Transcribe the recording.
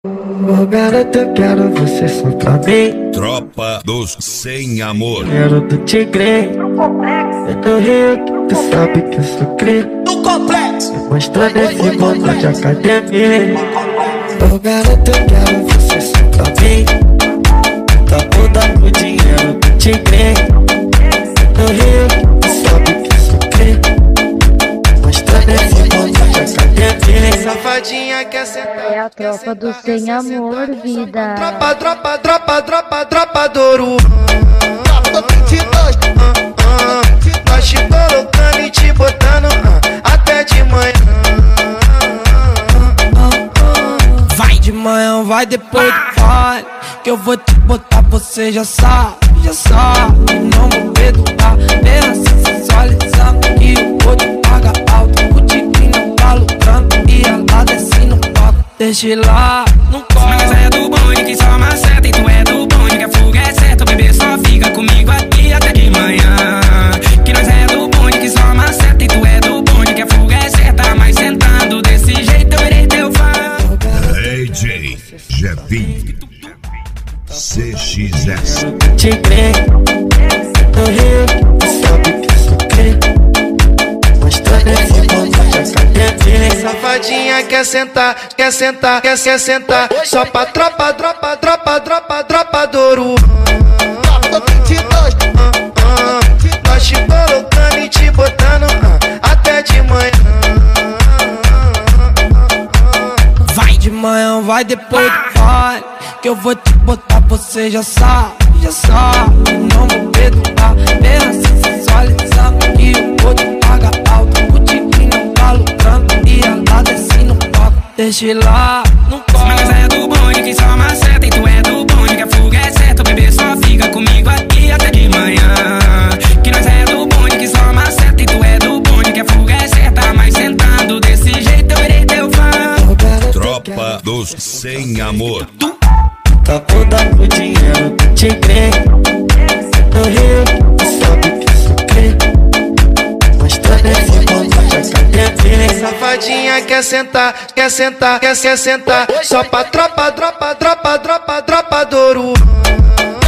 Ô garota, eu quero você só pra mim. Tropa dos Sem Amor. Quero do Tigre. É do Rio, tu sabe que eu sou crime. Do complexo. Mostrando esse mundo de academia. Ô garota, eu quero você só pra mim. Tá bunda com o dinheiro do Tigre. É do Rio, tu sabe que eu sou crime. Mostrando esse mundo de academia. Safadinha quer sentar. É a tropa do Sem Amor, vida. Tropa do ouro. Nós te colocando e te botando até de manhã. Vai de manhã, vai depois do pai, que eu vou te botar, você já sabe, já sabe. Não vou perdoar, mesmo assim sensualizando, que eu vou te pagar alto. O tigrinho tá lucrando e ela desce no palco. Deixa lá, não corre. Mas é do bonde que só maceta, e tu é do bonde que a fuga é certa. O bebê só fica comigo aqui até de manhã. Que nós é do bonde que só maceta, e tu é do bonde que a fuga é certa. Mas sentando desse jeito eu irei teu fã. AJ Jebim CXS. Tigre. Do Rio, tu sabe que eu sou crime. Mostrando esse mundo de academia. Safadinha quer sentar, quer sentar, quer sentar. Só pra tropa do ouro. Nós te colocando e te botando até de manhã. Vai de manhã, vai depois do pai, que eu vou te botar, você já sabe, já sabe. Não vou perdoar, mesmo assim sensualizando, que eu vou te pagar alto. O tigrinho tá lucrando e ela desce no palco. Deixa lá, não Mas corre. é do bonde que só maceta, e tu é do bonde que a fuga é certa. O bebê só fica comigo aqui até de manhã. Que nós é do bonde que só maceta, e tu é do bonde que a fuga é certa. Mas sentando desse jeito eu irei teu fã. Tropa dos Sem Amor. Tá bunda com o dinheiro do Tigre. Do Rio, tu sabe que eu sou crime. Mostrando esse mundo de academia. Safadinha quer sentar, quer sentar, quer sentar. Só pra tropa do ouro.